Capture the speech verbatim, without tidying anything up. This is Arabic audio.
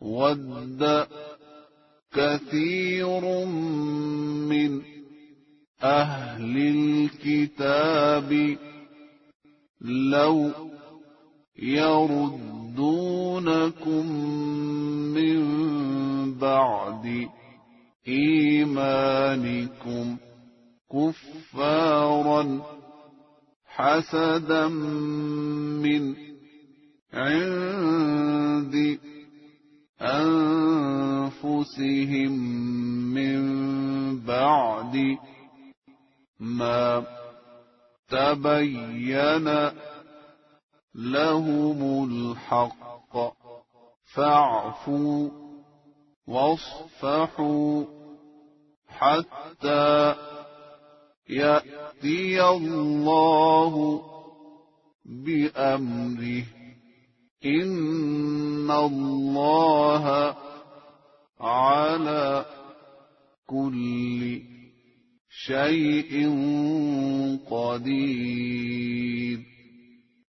وَدَّ كَثِيرٌ مِّنْ أَهْلِ الْكِتَابِ لَوْ يَرُدُّونَكُم مِّن بَعْدِ إِيمَانِكُمْ كُفَّارًا حَسَدًا مِّنْ عِندِ أَنفُسِهِم مِّن بَعْدِ مَا تَبَيَّنَ لَهُمُ الْحَقُّ فَاعْفُوا وَاصْفَحُوا حَتَّى يَأْتِيَ اللَّهُ بِأَمْرِهِ ۗ إِنَّ اللَّهَ عَلَى كُلِّ شَيْءٍ قَدِيرٌ.